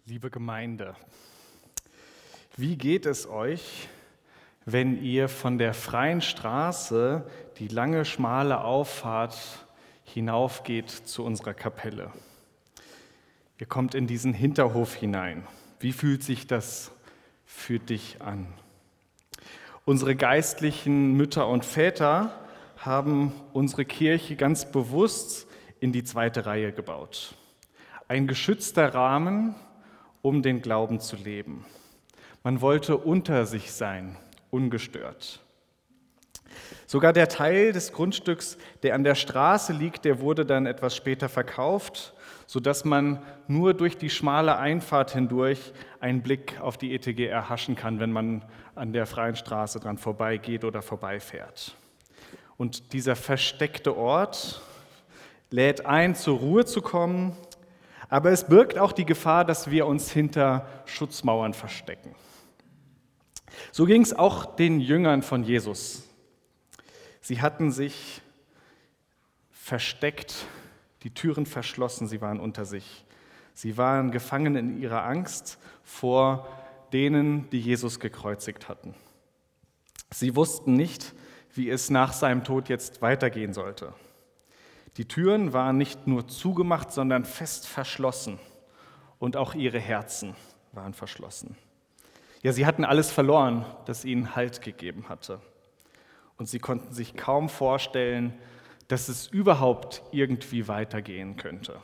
Liebe Gemeinde, wie geht es euch, wenn ihr von der freien Straße die lange, schmale Auffahrt hinaufgeht zu unserer Kapelle? Ihr kommt in diesen Hinterhof hinein. Wie fühlt sich das für dich an? Unsere geistlichen Mütter und Väter haben unsere Kirche ganz bewusst in die zweite Reihe gebaut. Ein geschützter Rahmen, um den Glauben zu leben. Man wollte unter sich sein, ungestört. Sogar der Teil des Grundstücks, der an der Straße liegt, der wurde dann etwas später verkauft, sodass man nur durch die schmale Einfahrt hindurch einen Blick auf die ETG erhaschen kann, wenn man an der freien Straße dran vorbeigeht oder vorbeifährt. Und dieser versteckte Ort lädt ein, zur Ruhe zu kommen, aber es birgt auch die Gefahr, dass wir uns hinter Schutzmauern verstecken. So ging es auch den Jüngern von Jesus. Sie hatten sich versteckt, die Türen verschlossen, sie waren unter sich. Sie waren gefangen in ihrer Angst vor denen, die Jesus gekreuzigt hatten. Sie wussten nicht, wie es nach seinem Tod jetzt weitergehen sollte. Die Türen waren nicht nur zugemacht, sondern fest verschlossen. Und auch ihre Herzen waren verschlossen. Ja, sie hatten alles verloren, das ihnen Halt gegeben hatte. Und sie konnten sich kaum vorstellen, dass es überhaupt irgendwie weitergehen könnte.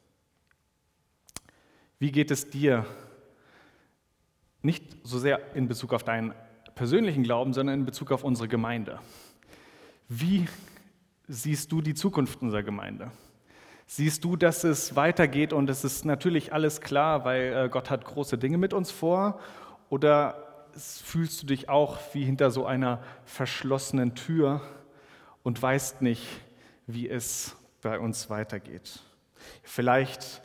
Wie geht es dir? Nicht so sehr in Bezug auf deinen persönlichen Glauben, sondern in Bezug auf unsere Gemeinde. Wie siehst du die Zukunft unserer Gemeinde? Siehst du, dass es weitergeht und es ist natürlich alles klar, weil Gott hat große Dinge mit uns vor? Oder fühlst du dich auch wie hinter so einer verschlossenen Tür und weißt nicht, wie es bei uns weitergeht? Vielleicht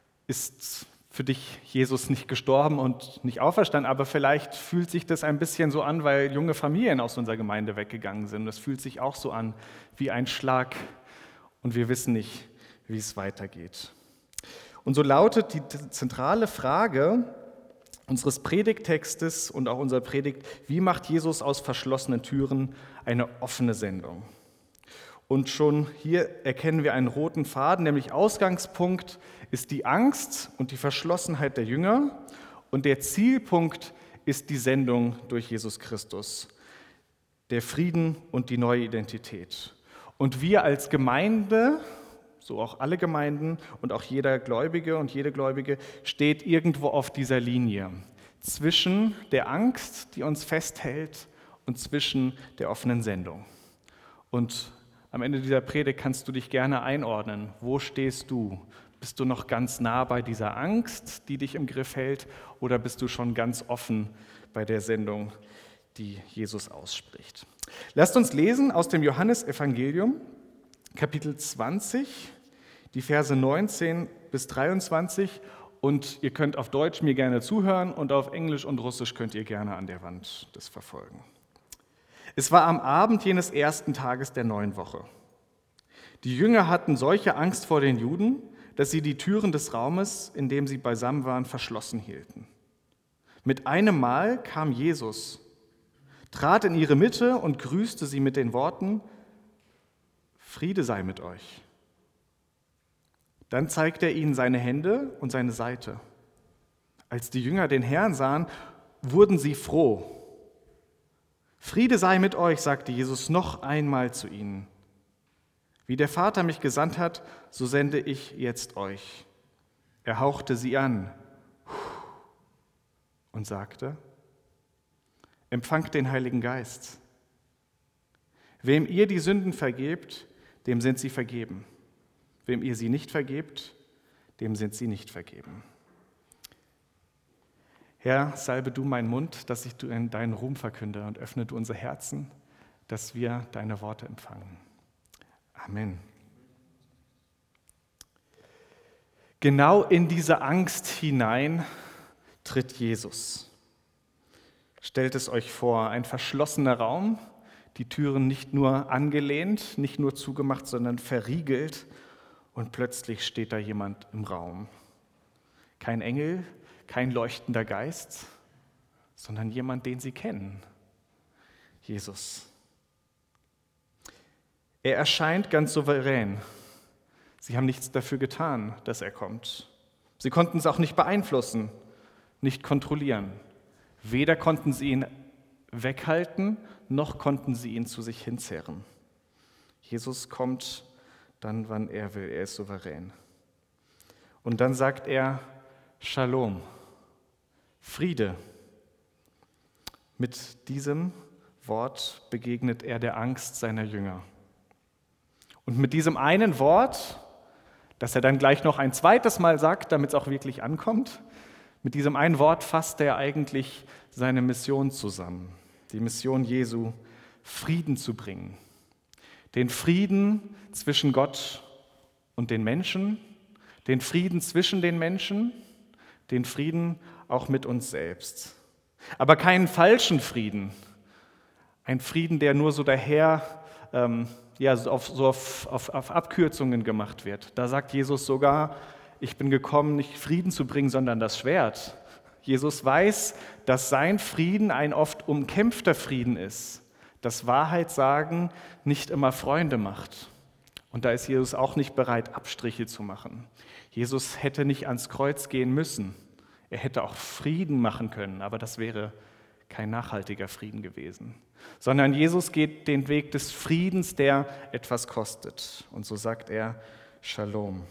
ist für dich Jesus nicht gestorben und nicht auferstanden, aber vielleicht fühlt sich das ein bisschen so an, weil junge Familien aus unserer Gemeinde weggegangen sind. Das fühlt sich auch so an wie ein Schlag und wir wissen nicht, wie es weitergeht. Und so lautet die zentrale Frage unseres Predigttextes und auch unserer Predigt: Wie macht Jesus aus verschlossenen Türen eine offene Sendung? Und schon hier erkennen wir einen roten Faden, nämlich Ausgangspunkt ist die Angst und die Verschlossenheit der Jünger und der Zielpunkt ist die Sendung durch Jesus Christus, der Frieden und die neue Identität. Und wir als Gemeinde, so auch alle Gemeinden und auch jeder Gläubige und jede Gläubige, steht irgendwo auf dieser Linie zwischen der Angst, die uns festhält, und zwischen der offenen Sendung. Und am Ende dieser Predigt kannst du dich gerne einordnen. Wo stehst du? Bist du noch ganz nah bei dieser Angst, die dich im Griff hält, oder bist du schon ganz offen bei der Sendung, die Jesus ausspricht? Lasst uns lesen aus dem Johannesevangelium, Kapitel 20, die Verse 19 bis 23. Und ihr könnt auf Deutsch mir gerne zuhören und auf Englisch und Russisch könnt ihr gerne an der Wand das verfolgen. Es war am Abend jenes ersten Tages der neuen Woche. Die Jünger hatten solche Angst vor den Juden, dass sie die Türen des Raumes, in dem sie beisammen waren, verschlossen hielten. Mit einem Mal kam Jesus, trat in ihre Mitte und grüßte sie mit den Worten: Friede sei mit euch. Dann zeigte er ihnen seine Hände und seine Seite. Als die Jünger den Herrn sahen, wurden sie froh. Friede sei mit euch, sagte Jesus noch einmal zu ihnen. Wie der Vater mich gesandt hat, so sende ich jetzt euch. Er hauchte sie an und sagte: Empfangt den Heiligen Geist. Wem ihr die Sünden vergebt, dem sind sie vergeben. Wem ihr sie nicht vergebt, dem sind sie nicht vergeben. Herr, salbe du meinen Mund, dass ich deinen Ruhm verkünde, und öffne du unser Herzen, dass wir deine Worte empfangen. Amen. Genau in diese Angst hinein tritt Jesus. Stellt es euch vor, ein verschlossener Raum, die Türen nicht nur angelehnt, nicht nur zugemacht, sondern verriegelt, und plötzlich steht da jemand im Raum. Kein Engel, kein leuchtender Geist, sondern jemand, den sie kennen, Jesus. Er erscheint ganz souverän. Sie haben nichts dafür getan, dass er kommt. Sie konnten es auch nicht beeinflussen, nicht kontrollieren. Weder konnten sie ihn weghalten, noch konnten sie ihn zu sich hinzerren. Jesus kommt dann, wann er will. Er ist souverän. Und dann sagt er Shalom, Friede. Mit diesem Wort begegnet er der Angst seiner Jünger. Und mit diesem einen Wort, das er dann gleich noch ein zweites Mal sagt, damit es auch wirklich ankommt, mit diesem einen Wort fasst er eigentlich seine Mission zusammen. Die Mission Jesu, Frieden zu bringen. Den Frieden zwischen Gott und den Menschen, den Frieden zwischen den Menschen, den Frieden auch mit uns selbst. Aber keinen falschen Frieden. Ein Frieden, der nur so daher auf Abkürzungen gemacht wird. Da sagt Jesus sogar, ich bin gekommen, nicht Frieden zu bringen, sondern das Schwert. Jesus weiß, dass sein Frieden ein oft umkämpfter Frieden ist, dass Wahrheitssagen nicht immer Freunde macht. Und da ist Jesus auch nicht bereit, Abstriche zu machen. Jesus hätte nicht ans Kreuz gehen müssen. Er hätte auch Frieden machen können, aber das wäre kein nachhaltiger Frieden gewesen. Sondern Jesus geht den Weg des Friedens, der etwas kostet. Und so sagt er Shalom.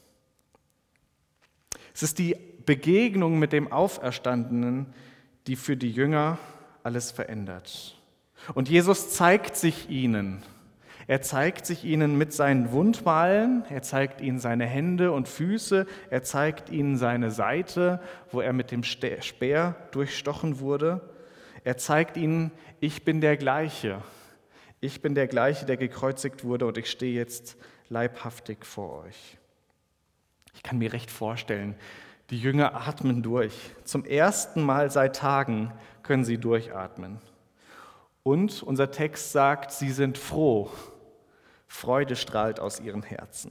Es ist die Begegnung mit dem Auferstandenen, die für die Jünger alles verändert. Und Jesus zeigt sich ihnen. Er zeigt sich ihnen mit seinen Wundmalen, er zeigt ihnen seine Hände und Füße, er zeigt ihnen seine Seite, wo er mit dem Speer durchstochen wurde. Er zeigt ihnen, ich bin der Gleiche, der gekreuzigt wurde und ich stehe jetzt leibhaftig vor euch. Ich kann mir recht vorstellen, die Jünger atmen durch. Zum ersten Mal seit Tagen können sie durchatmen. Und unser Text sagt, sie sind froh. Freude strahlt aus ihren Herzen.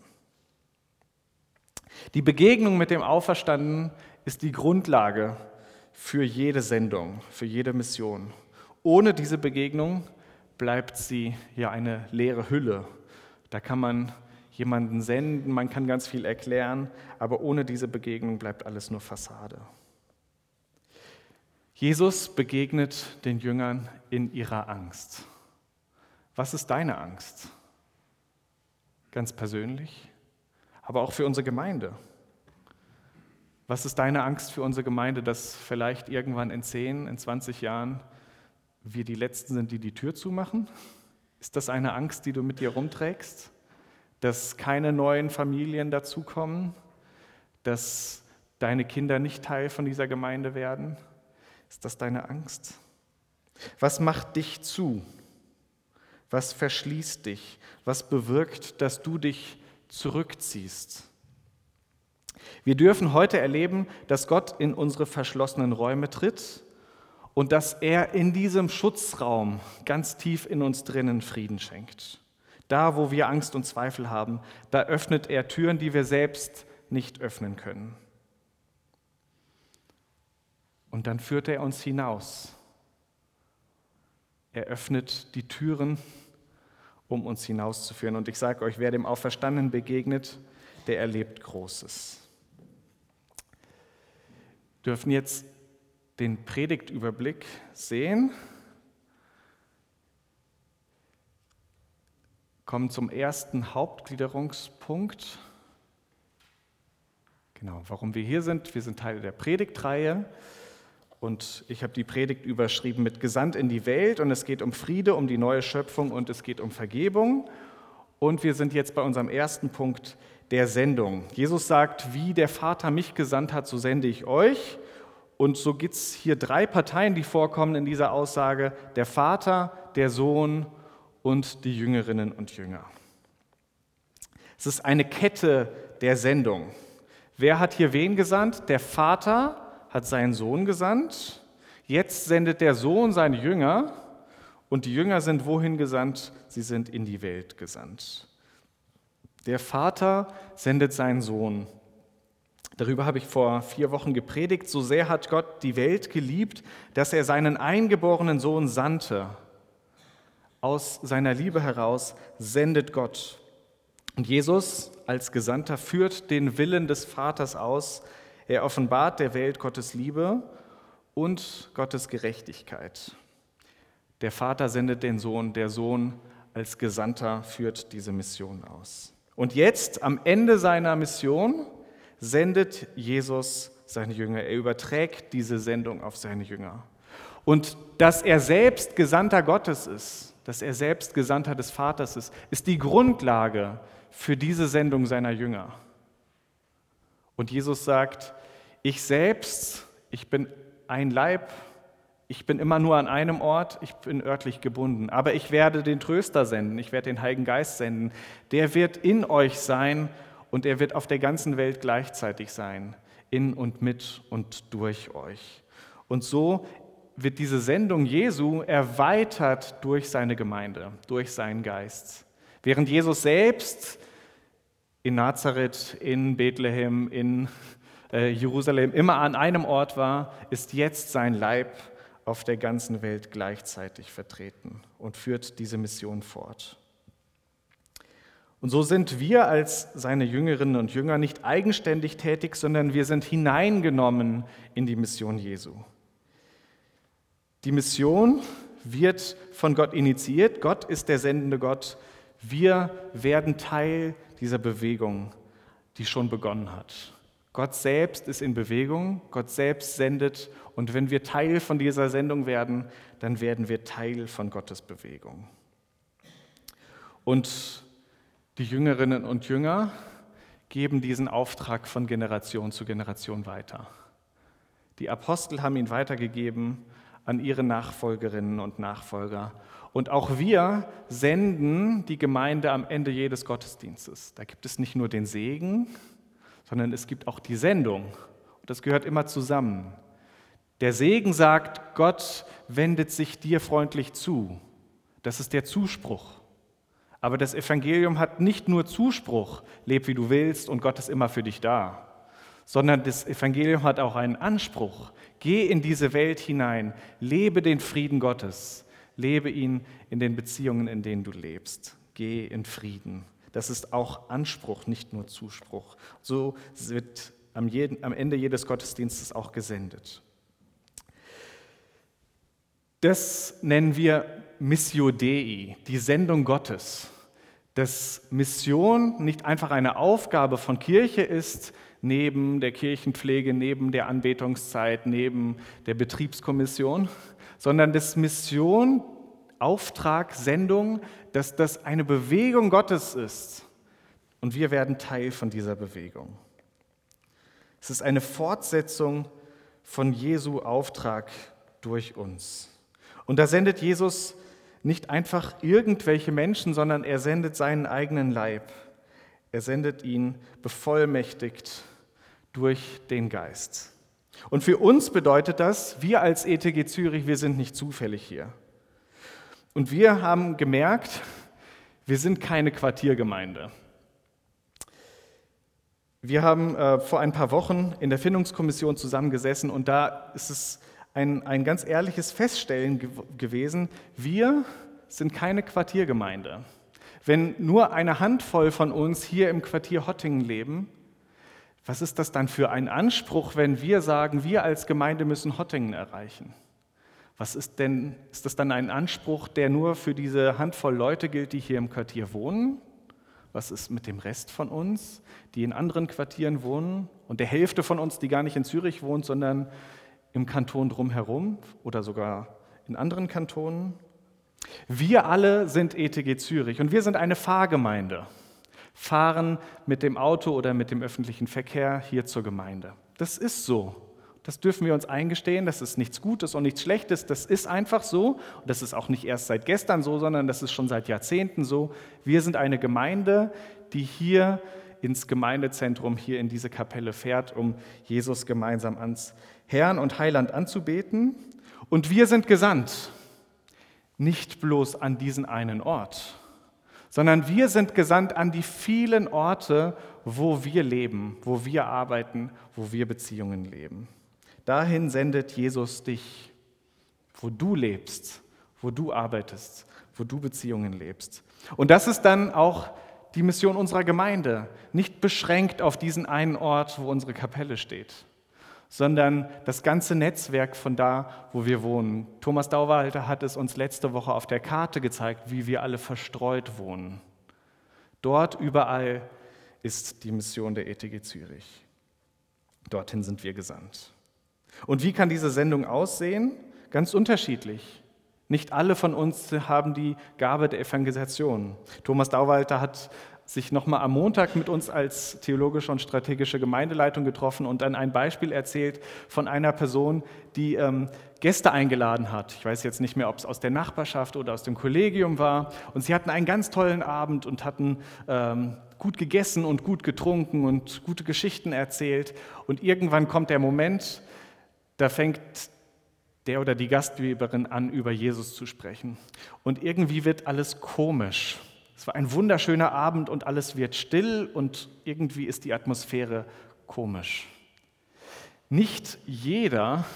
Die Begegnung mit dem Auferstandenen ist die Grundlage für jede Sendung, für jede Mission. Ohne diese Begegnung bleibt sie ja eine leere Hülle. Da kann man jemanden senden, man kann ganz viel erklären, aber ohne diese Begegnung bleibt alles nur Fassade. Jesus begegnet den Jüngern in ihrer Angst. Was ist deine Angst? Ganz persönlich, aber auch für unsere Gemeinde. Was ist deine Angst für unsere Gemeinde, dass vielleicht irgendwann in 10, in 20 Jahren wir die Letzten sind, die die Tür zumachen? Ist das eine Angst, die du mit dir rumträgst? Dass keine neuen Familien dazukommen? Dass deine Kinder nicht Teil von dieser Gemeinde werden? Ist das deine Angst? Was macht dich zu? Was verschließt dich? Was bewirkt, dass du dich zurückziehst? Wir dürfen heute erleben, dass Gott in unsere verschlossenen Räume tritt und dass er in diesem Schutzraum ganz tief in uns drinnen Frieden schenkt. Da, wo wir Angst und Zweifel haben, da öffnet er Türen, die wir selbst nicht öffnen können. Und dann führt er uns hinaus. Er öffnet die Türen, um uns hinauszuführen. Und ich sage euch, wer dem Auferstandenen begegnet, der erlebt Großes. Wir dürfen jetzt den Predigtüberblick sehen. Kommen zum ersten Hauptgliederungspunkt. Genau, warum wir hier sind. Wir sind Teil der Predigtreihe. Und ich habe die Predigt überschrieben mit Gesandt in die Welt und es geht um Friede, um die neue Schöpfung und es geht um Vergebung. Und wir sind jetzt bei unserem ersten Punkt der Sendung. Jesus sagt, wie der Vater mich gesandt hat, so sende ich euch. Und so gibt es hier 3 Parteien, die vorkommen in dieser Aussage, der Vater, der Sohn und die Jüngerinnen und Jünger. Es ist eine Kette der Sendung. Wer hat hier wen gesandt? Der Vater hat seinen Sohn gesandt, jetzt sendet der Sohn seine Jünger und die Jünger sind wohin gesandt? Sie sind in die Welt gesandt. Der Vater sendet seinen Sohn. Darüber habe ich vor 4 Wochen gepredigt. So sehr hat Gott die Welt geliebt, dass er seinen eingeborenen Sohn sandte. Aus seiner Liebe heraus sendet Gott. Und Jesus als Gesandter führt den Willen des Vaters aus. Er offenbart der Welt Gottes Liebe und Gottes Gerechtigkeit. Der Vater sendet den Sohn, der Sohn als Gesandter führt diese Mission aus. Und jetzt, am Ende seiner Mission, sendet Jesus seine Jünger. Er überträgt diese Sendung auf seine Jünger. Und dass er selbst Gesandter Gottes ist, dass er selbst Gesandter des Vaters ist die Grundlage für diese Sendung seiner Jünger. Und Jesus sagt, ich selbst, ich bin ein Leib, ich bin immer nur an einem Ort, ich bin örtlich gebunden, aber ich werde den Tröster senden, ich werde den Heiligen Geist senden, der wird in euch sein und er wird auf der ganzen Welt gleichzeitig sein, in und mit und durch euch. Und so wird diese Sendung Jesu erweitert durch seine Gemeinde, durch seinen Geist. Während Jesus selbst in Nazareth, in Bethlehem, in Jerusalem immer an einem Ort war, ist jetzt sein Leib auf der ganzen Welt gleichzeitig vertreten und führt diese Mission fort. Und so sind wir als seine Jüngerinnen und Jünger nicht eigenständig tätig, sondern wir sind hineingenommen in die Mission Jesu. Die Mission wird von Gott initiiert. Gott ist der sendende Gott. Wir werden Teil dieser Bewegung, die schon begonnen hat. Gott selbst ist in Bewegung, Gott selbst sendet. Und wenn wir Teil von dieser Sendung werden, dann werden wir Teil von Gottes Bewegung. Und die Jüngerinnen und Jünger geben diesen Auftrag von Generation zu Generation weiter. Die Apostel haben ihn weitergegeben an ihre Nachfolgerinnen und Nachfolger. Und auch wir senden die Gemeinde am Ende jedes Gottesdienstes. Da gibt es nicht nur den Segen, sondern es gibt auch die Sendung. Und das gehört immer zusammen. Der Segen sagt, Gott wendet sich dir freundlich zu. Das ist der Zuspruch. Aber das Evangelium hat nicht nur Zuspruch, leb wie du willst und Gott ist immer für dich da, sondern das Evangelium hat auch einen Anspruch. Geh in diese Welt hinein, lebe den Frieden Gottes, lebe ihn in den Beziehungen, in denen du lebst. Geh in Frieden. Das ist auch Anspruch, nicht nur Zuspruch. So wird am Ende jedes Gottesdienstes auch gesendet. Das nennen wir Missio Dei, die Sendung Gottes. Dass Mission nicht einfach eine Aufgabe von Kirche ist, neben der Kirchenpflege, neben der Anbetungszeit, neben der Betriebskommission, sondern dass Mission, Auftrag, Sendung, dass das eine Bewegung Gottes ist. Und wir werden Teil von dieser Bewegung. Es ist eine Fortsetzung von Jesu Auftrag durch uns. Und da sendet Jesus nicht einfach irgendwelche Menschen, sondern er sendet seinen eigenen Leib. Er sendet ihn bevollmächtigt durch den Geist. Und für uns bedeutet das, wir als ETG Zürich, wir sind nicht zufällig hier. Und wir haben gemerkt, wir sind keine Quartiergemeinde. Wir haben vor ein paar Wochen in der Findungskommission zusammengesessen und da ist es ein ganz ehrliches Feststellen gewesen, wir sind keine Quartiergemeinde. Wenn nur eine Handvoll von uns hier im Quartier Hottingen leben, was ist das dann für ein Anspruch, wenn wir sagen, wir als Gemeinde müssen Hottingen erreichen? Ist das dann ein Anspruch, der nur für diese Handvoll Leute gilt, die hier im Quartier wohnen? Was ist mit dem Rest von uns, die in anderen Quartieren wohnen und der Hälfte von uns, die gar nicht in Zürich wohnt, sondern im Kanton drumherum oder sogar in anderen Kantonen? Wir alle sind ETG Zürich und wir sind eine Fahrgemeinde. Fahren mit dem Auto oder mit dem öffentlichen Verkehr hier zur Gemeinde. Das ist so. Das dürfen wir uns eingestehen. Das ist nichts Gutes und nichts Schlechtes. Das ist einfach so. Und das ist auch nicht erst seit gestern so, sondern das ist schon seit Jahrzehnten so. Wir sind eine Gemeinde, die hier ins Gemeindezentrum, hier in diese Kapelle fährt, um Jesus gemeinsam ans Herrn und Heiland anzubeten. Und wir sind gesandt, nicht bloß an diesen einen Ort, sondern wir sind gesandt an die vielen Orte, wo wir leben, wo wir arbeiten, wo wir Beziehungen leben. Dahin sendet Jesus dich, wo du lebst, wo du arbeitest, wo du Beziehungen lebst. Und das ist dann auch die Mission unserer Gemeinde, nicht beschränkt auf diesen einen Ort, wo unsere Kapelle steht, sondern das ganze Netzwerk von da, wo wir wohnen. Thomas Dauwalter hat es uns letzte Woche auf der Karte gezeigt, wie wir alle verstreut wohnen. Dort überall ist die Mission der ETG Zürich. Dorthin sind wir gesandt. Und wie kann diese Sendung aussehen? Ganz unterschiedlich. Nicht alle von uns haben die Gabe der Evangelisation. Thomas Dauwalter hat sich nochmal am Montag mit uns als theologische und strategische Gemeindeleitung getroffen und dann ein Beispiel erzählt von einer Person, die Gäste eingeladen hat. Ich weiß jetzt nicht mehr, ob es aus der Nachbarschaft oder aus dem Kollegium war. Und sie hatten einen ganz tollen Abend und hatten gut gegessen und gut getrunken und gute Geschichten erzählt. Und irgendwann kommt der Moment, da fängt der oder die Gastgeberin an, über Jesus zu sprechen. Und irgendwie wird alles komisch. Es war ein wunderschöner Abend und alles wird still und irgendwie ist die Atmosphäre komisch. Nicht jeder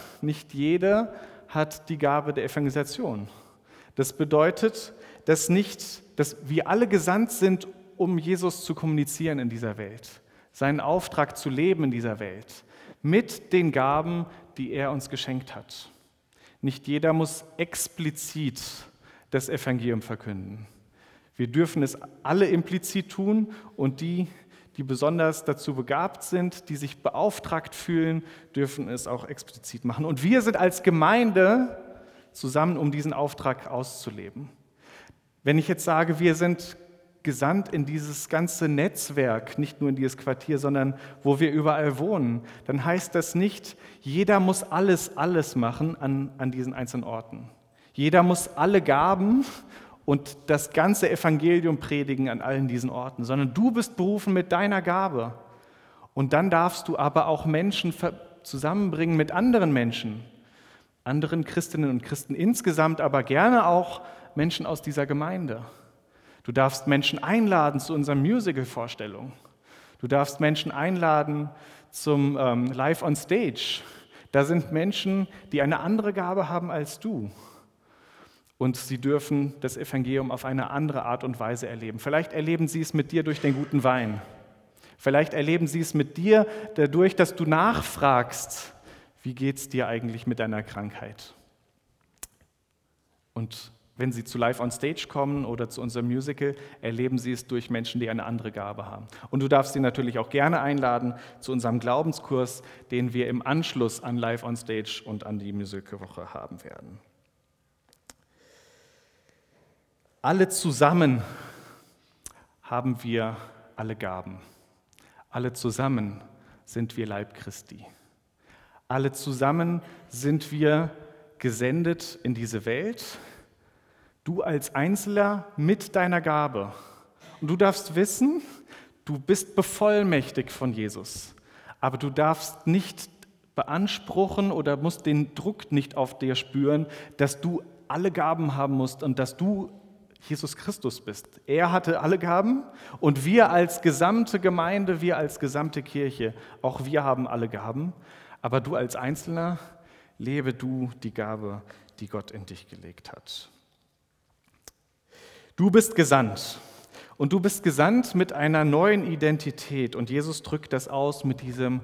hat die Gabe der Evangelisation. Das bedeutet, dass wir alle gesandt sind, um Jesus zu kommunizieren in dieser Welt, seinen Auftrag zu leben in dieser Welt, mit den Gaben, die er uns geschenkt hat. Nicht jeder muss explizit das Evangelium verkünden. Wir dürfen es alle implizit tun und die besonders dazu begabt sind, die sich beauftragt fühlen, dürfen es auch explizit machen. Und wir sind als Gemeinde zusammen, um diesen Auftrag auszuleben. Wenn ich jetzt sage, wir sind gesandt in dieses ganze Netzwerk, nicht nur in dieses Quartier, sondern wo wir überall wohnen, dann heißt das nicht, jeder muss alles machen an diesen einzelnen Orten. Jeder muss alle Gaben und das ganze Evangelium predigen an allen diesen Orten, sondern du bist berufen mit deiner Gabe. Und dann darfst du aber auch Menschen zusammenbringen mit anderen Menschen, anderen Christinnen und Christen insgesamt, aber gerne auch Menschen aus dieser Gemeinde. Du darfst Menschen einladen zu unserer Musical-Vorstellung. Du darfst Menschen einladen zum Live on Stage. Da sind Menschen, die eine andere Gabe haben als du. Und sie dürfen das Evangelium auf eine andere Art und Weise erleben. Vielleicht erleben sie es mit dir durch den guten Wein. Vielleicht erleben sie es mit dir dadurch, dass du nachfragst, wie geht es dir eigentlich mit deiner Krankheit? Und wenn sie zu Live on Stage kommen oder zu unserem Musical, erleben sie es durch Menschen, die eine andere Gabe haben. Und du darfst sie natürlich auch gerne einladen zu unserem Glaubenskurs, den wir im Anschluss an Live on Stage und an die Musicalwoche haben werden. Alle zusammen haben wir alle Gaben. Alle zusammen sind wir Leib Christi. Alle zusammen sind wir gesendet in diese Welt. Du als Einzelner mit deiner Gabe. Und du darfst wissen, du bist bevollmächtigt von Jesus. Aber du darfst nicht beanspruchen oder musst den Druck nicht auf dir spüren, dass du alle Gaben haben musst und dass du Jesus Christus bist. Er hatte alle Gaben und wir als gesamte Gemeinde, wir als gesamte Kirche, auch wir haben alle Gaben. Aber du als Einzelner, lebe du die Gabe, die Gott in dich gelegt hat. Du bist gesandt und du bist gesandt mit einer neuen Identität und Jesus drückt das aus mit diesem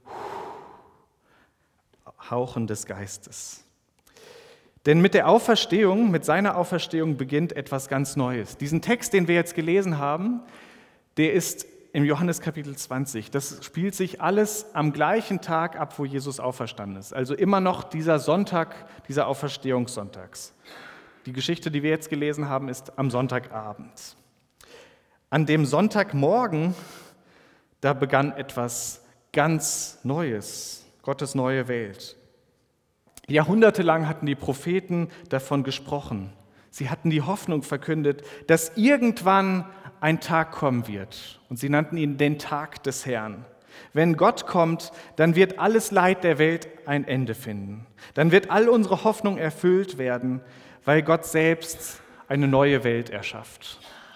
Hauchen des Geistes. Denn mit der Auferstehung, mit seiner Auferstehung beginnt etwas ganz Neues. Diesen Text, den wir jetzt gelesen haben, der ist im Johannes Kapitel 20. Das spielt sich alles am gleichen Tag ab, wo Jesus auferstanden ist. Also immer noch dieser Sonntag, dieser Auferstehungssonntags. Die Geschichte, die wir jetzt gelesen haben, ist am Sonntagabend. An dem Sonntagmorgen, da begann etwas ganz Neues, Gottes neue Welt. Jahrhundertelang hatten die Propheten davon gesprochen. Sie hatten die Hoffnung verkündet, dass irgendwann ein Tag kommen wird. Und sie nannten ihn den Tag des Herrn. Wenn Gott kommt, dann wird alles Leid der Welt ein Ende finden. Dann wird all unsere Hoffnung erfüllt werden, weil Gott selbst eine neue Welt erschafft.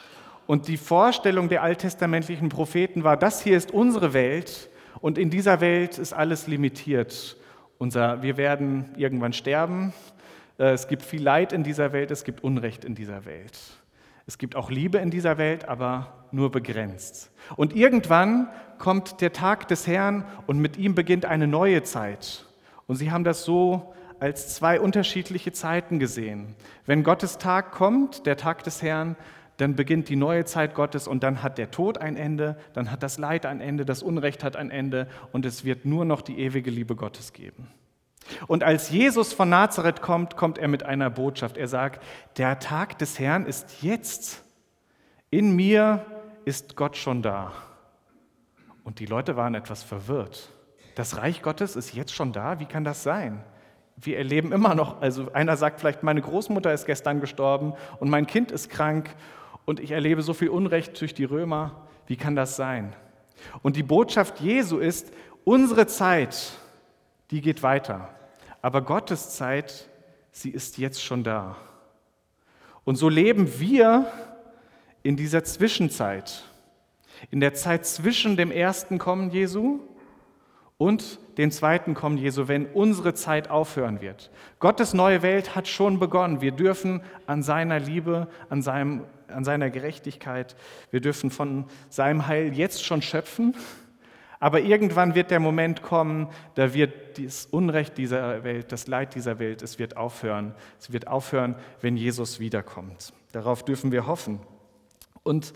Und die Vorstellung der alttestamentlichen Propheten war, das hier ist unsere Welt und in dieser Welt ist alles limitiert. Wir werden irgendwann sterben, es gibt viel Leid in dieser Welt, es gibt Unrecht in dieser Welt. Es gibt auch Liebe in dieser Welt, aber nur begrenzt. Und irgendwann kommt der Tag des Herrn und mit ihm beginnt eine neue Zeit. Und sie haben das so als zwei unterschiedliche Zeiten gesehen. Wenn Gottes Tag kommt, der Tag des Herrn, dann beginnt die neue Zeit Gottes und dann hat der Tod ein Ende, dann hat das Leid ein Ende, das Unrecht hat ein Ende und es wird nur noch die ewige Liebe Gottes geben. Und als Jesus von Nazareth kommt, kommt er mit einer Botschaft. Er sagt, der Tag des Herrn ist jetzt. In mir ist Gott schon da. Und die Leute waren etwas verwirrt. Das Reich Gottes ist jetzt schon da? Wie kann das sein? Wir erleben immer noch, also einer sagt vielleicht, meine Großmutter ist gestern gestorben und mein Kind ist krank und ich erlebe so viel Unrecht durch die Römer. Wie kann das sein? Und die Botschaft Jesu ist, unsere Zeit, die geht weiter. Aber Gottes Zeit, sie ist jetzt schon da. Und so leben wir in dieser Zwischenzeit, in der Zeit zwischen dem ersten Kommen Jesu und dem zweiten Kommen Jesu, wenn unsere Zeit aufhören wird. Gottes neue Welt hat schon begonnen. Wir dürfen an seiner Liebe, an seiner Gerechtigkeit, wir dürfen von seinem Heil jetzt schon schöpfen. Aber irgendwann wird der Moment kommen, da wird das Unrecht dieser Welt, das Leid dieser Welt, es wird aufhören. Es wird aufhören, wenn Jesus wiederkommt. Darauf dürfen wir hoffen. Und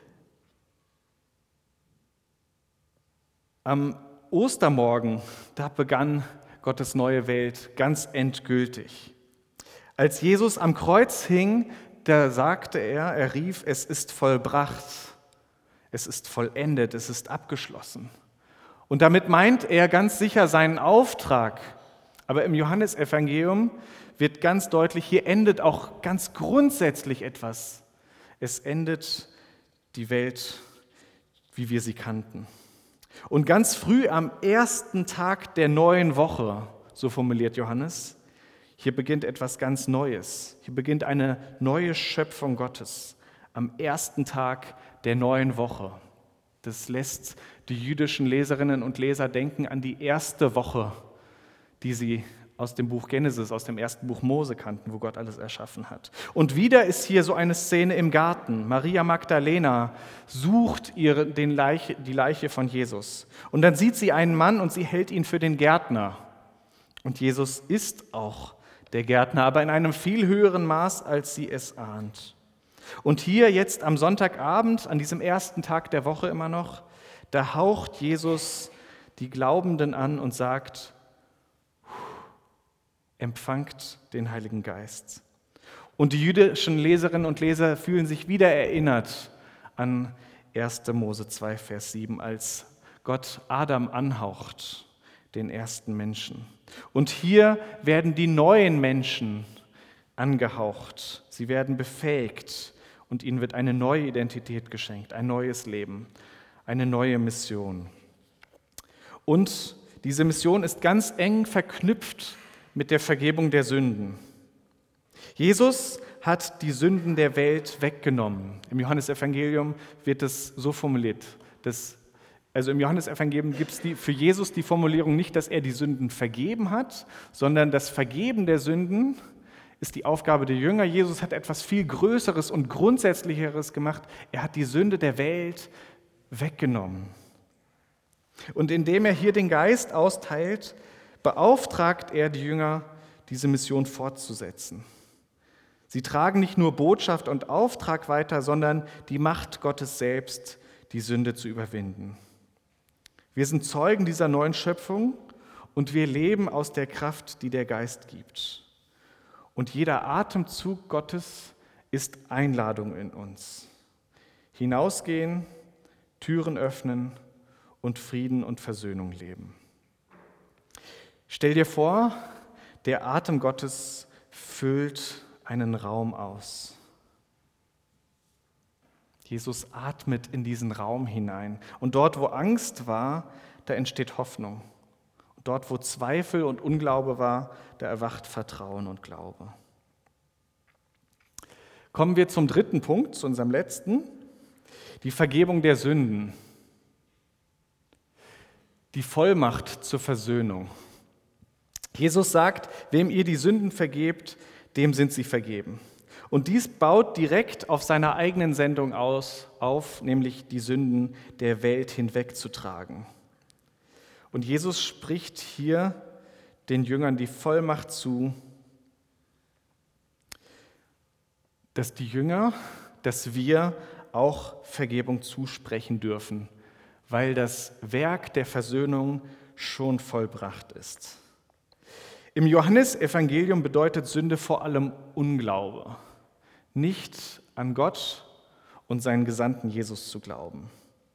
am Ostermorgen, da begann Gottes neue Welt ganz endgültig. Als Jesus am Kreuz hing, da sagte er rief, es ist vollbracht, es ist vollendet, es ist abgeschlossen. Und damit meint er ganz sicher seinen Auftrag. Aber im Johannesevangelium wird ganz deutlich, hier endet auch ganz grundsätzlich etwas. Es endet die Welt, wie wir sie kannten. Und ganz früh am ersten Tag der neuen Woche, so formuliert Johannes, hier beginnt etwas ganz Neues. Hier beginnt eine neue Schöpfung Gottes am ersten Tag der neuen Woche. Das lässt die jüdischen Leserinnen und Leser denken an die erste Woche, die sie aus dem Buch Genesis, aus dem ersten Buch Mose kannten, wo Gott alles erschaffen hat. Und wieder ist hier so eine Szene im Garten. Maria Magdalena sucht die Leiche von Jesus. Und dann sieht sie einen Mann und sie hält ihn für den Gärtner. Und Jesus ist auch der Gärtner, aber in einem viel höheren Maß, als sie es ahnt. Und hier jetzt am Sonntagabend, an diesem ersten Tag der Woche immer noch, da haucht Jesus die Glaubenden an und sagt, empfangt den Heiligen Geist. Und die jüdischen Leserinnen und Leser fühlen sich wieder erinnert an 1. Mose 2, Vers 7, als Gott Adam anhaucht, den ersten Menschen. Und hier werden die neuen Menschen angehaucht. Sie werden befähigt und ihnen wird eine neue Identität geschenkt, ein neues Leben, eine neue Mission. Und diese Mission ist ganz eng verknüpft mit der Vergebung der Sünden. Jesus hat die Sünden der Welt weggenommen. Im Johannesevangelium wird es so formuliert. Also im Johannesevangelium gibt es für Jesus die Formulierung nicht, dass er die Sünden vergeben hat, sondern das Vergeben der Sünden ist die Aufgabe der Jünger. Jesus hat etwas viel Größeres und Grundsätzlicheres gemacht. Er hat die Sünde der Welt weggenommen. Und indem er hier den Geist austeilt, beauftragt er die Jünger, diese Mission fortzusetzen. Sie tragen nicht nur Botschaft und Auftrag weiter, sondern die Macht Gottes selbst, die Sünde zu überwinden. Wir sind Zeugen dieser neuen Schöpfung und wir leben aus der Kraft, die der Geist gibt. Und jeder Atemzug Gottes ist Einladung in uns. Hinausgehen, Türen öffnen und Frieden und Versöhnung leben. Stell dir vor, der Atem Gottes füllt einen Raum aus. Jesus atmet in diesen Raum hinein. Und dort, wo Angst war, da entsteht Hoffnung. Und dort, wo Zweifel und Unglaube war, da erwacht Vertrauen und Glaube. Kommen wir zum dritten Punkt, zu unserem letzten. Die Vergebung der Sünden, die Vollmacht zur Versöhnung. Jesus sagt, wem ihr die Sünden vergebt, dem sind sie vergeben. Und dies baut direkt auf seiner eigenen Sendung auf, nämlich die Sünden der Welt hinwegzutragen. Und Jesus spricht hier den Jüngern die Vollmacht zu, dass wir auch Vergebung zusprechen dürfen, weil das Werk der Versöhnung schon vollbracht ist. Im Johannesevangelium bedeutet Sünde vor allem Unglaube, nicht an Gott und seinen Gesandten Jesus zu glauben.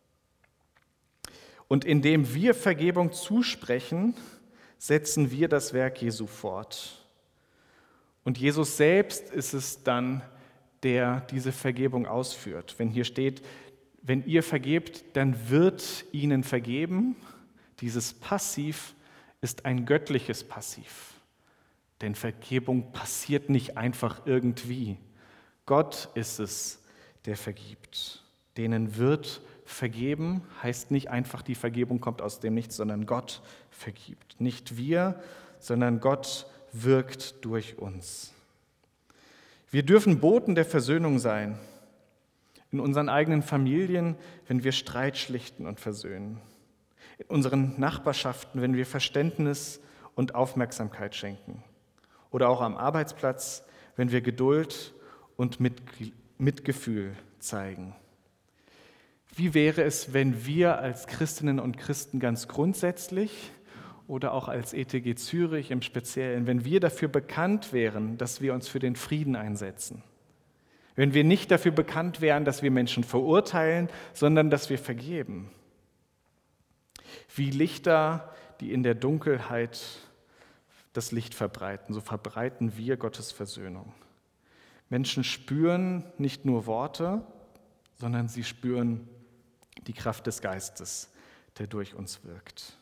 Und indem wir Vergebung zusprechen, setzen wir das Werk Jesu fort. Und Jesus selbst ist es dann, der diese Vergebung ausführt. Wenn hier steht, wenn ihr vergebt, dann wird ihnen vergeben. Dieses Passiv ist ein göttliches Passiv. Denn Vergebung passiert nicht einfach irgendwie. Gott ist es, der vergibt. Denen wird vergeben, heißt nicht einfach, die Vergebung kommt aus dem Nichts, sondern Gott vergibt. Nicht wir, sondern Gott wirkt durch uns. Wir dürfen Boten der Versöhnung sein. In unseren eigenen Familien, wenn wir Streit schlichten und versöhnen. In unseren Nachbarschaften, wenn wir Verständnis und Aufmerksamkeit schenken. Oder auch am Arbeitsplatz, wenn wir Geduld und Mitgefühl zeigen. Wie wäre es, wenn wir als Christinnen und Christen ganz grundsätzlich oder auch als ETG Zürich im Speziellen, wenn wir dafür bekannt wären, dass wir uns für den Frieden einsetzen? Wenn wir nicht dafür bekannt wären, dass wir Menschen verurteilen, sondern dass wir vergeben? Wie Lichter, die in der Dunkelheit das Licht verbreiten, so verbreiten wir Gottes Versöhnung. Menschen spüren nicht nur Worte, sondern sie spüren die Kraft des Geistes, der durch uns wirkt.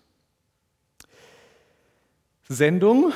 Sendung,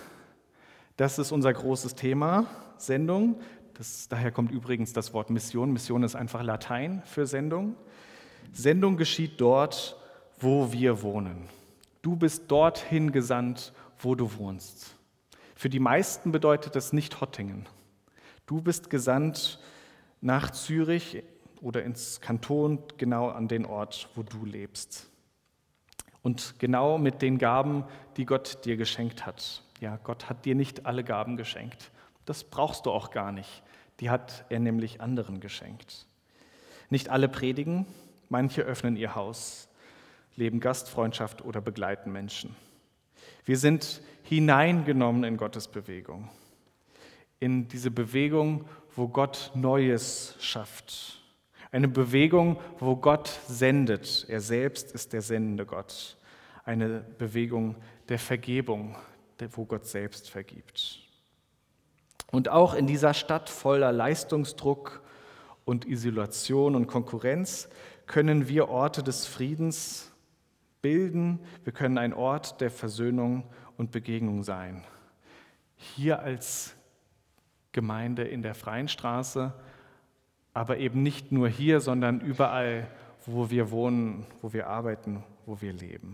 das ist unser großes Thema, Sendung. Daher kommt übrigens das Wort Mission. Mission ist einfach Latein für Sendung. Sendung geschieht dort, wo wir wohnen. Du bist dorthin gesandt, wo du wohnst. Für die meisten bedeutet das nicht Hottingen. Du bist gesandt nach Zürich oder ins Kanton, genau an den Ort, wo du lebst. Und genau mit den Gaben, die Gott dir geschenkt hat. Ja, Gott hat dir nicht alle Gaben geschenkt. Das brauchst du auch gar nicht. Die hat er nämlich anderen geschenkt. Nicht alle predigen, manche öffnen ihr Haus, leben Gastfreundschaft oder begleiten Menschen. Wir sind hineingenommen in Gottes Bewegung. In diese Bewegung, wo Gott Neues schafft. Eine Bewegung, wo Gott sendet. Er selbst ist der sendende Gott. Eine Bewegung der Vergebung, wo Gott selbst vergibt. Und auch in dieser Stadt voller Leistungsdruck und Isolation und Konkurrenz können wir Orte des Friedens bilden. Wir können ein Ort der Versöhnung und Begegnung sein. Hier als Gemeinde in der Freien Straße, aber eben nicht nur hier, sondern überall, wo wir wohnen, wo wir arbeiten, wo wir leben.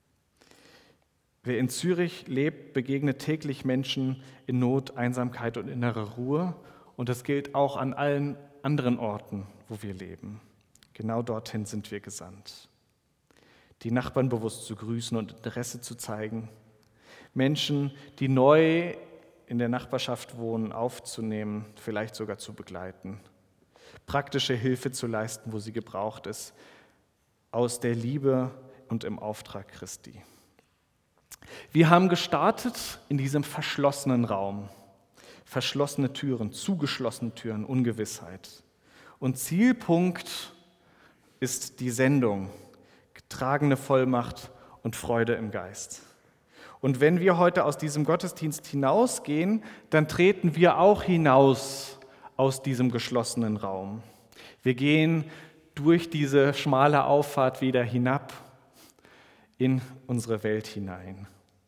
Wer in Zürich lebt, begegnet täglich Menschen in Not, Einsamkeit und innerer Ruhe. Und das gilt auch an allen anderen Orten, wo wir leben. Genau dorthin sind wir gesandt. Die Nachbarn bewusst zu grüßen und Interesse zu zeigen. Menschen, die neu in der Nachbarschaft wohnen, aufzunehmen, vielleicht sogar zu begleiten. Praktische Hilfe zu leisten, wo sie gebraucht ist, aus der Liebe und im Auftrag Christi. Wir haben gestartet in diesem verschlossenen Raum. Verschlossene Türen, zugeschlossene Türen, Ungewissheit. Und Zielpunkt ist die Sendung, getragene Vollmacht und Freude im Geist. Und wenn wir heute aus diesem Gottesdienst hinausgehen, dann treten wir auch hinaus aus diesem geschlossenen Raum. Wir gehen durch diese schmale Auffahrt wieder hinab in unsere Welt hinein.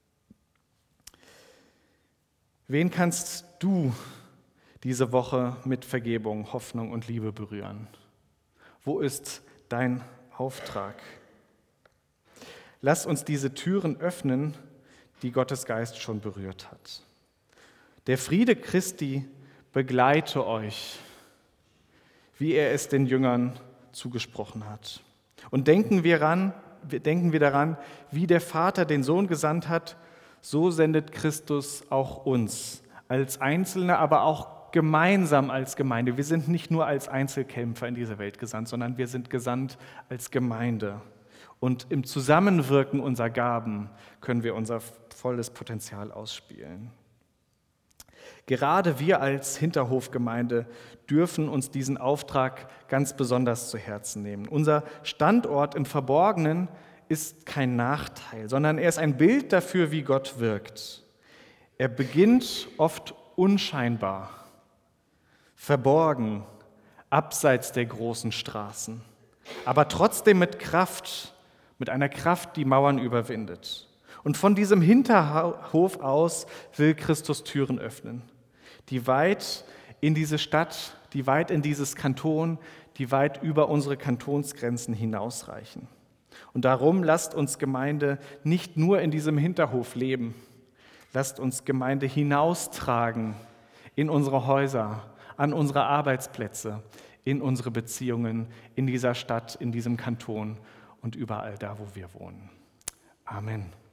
Wen kannst du diese Woche mit Vergebung, Hoffnung und Liebe berühren? Wo ist dein Auftrag? Lass uns diese Türen öffnen, die Gottes Geist schon berührt hat. Der Friede Christi begleite euch, wie er es den Jüngern zugesprochen hat. Und denken wir daran, wie der Vater den Sohn gesandt hat, so sendet Christus auch uns als Einzelne, aber auch gemeinsam als Gemeinde. Wir sind nicht nur als Einzelkämpfer in diese Welt gesandt, sondern wir sind gesandt als Gemeinde. Und im Zusammenwirken unserer Gaben können wir unser volles Potenzial ausspielen. Gerade wir als Hinterhofgemeinde dürfen uns diesen Auftrag ganz besonders zu Herzen nehmen. Unser Standort im Verborgenen ist kein Nachteil, sondern er ist ein Bild dafür, wie Gott wirkt. Er beginnt oft unscheinbar, verborgen, abseits der großen Straßen, aber trotzdem mit Kraft, mit einer Kraft, die Mauern überwindet. Und von diesem Hinterhof aus will Christus Türen öffnen, die weit in diese Stadt, die weit in dieses Kanton, die weit über unsere Kantonsgrenzen hinausreichen. Und darum lasst uns Gemeinde nicht nur in diesem Hinterhof leben, lasst uns Gemeinde hinaustragen in unsere Häuser, an unsere Arbeitsplätze, in unsere Beziehungen, in dieser Stadt, in diesem Kanton und überall da, wo wir wohnen. Amen.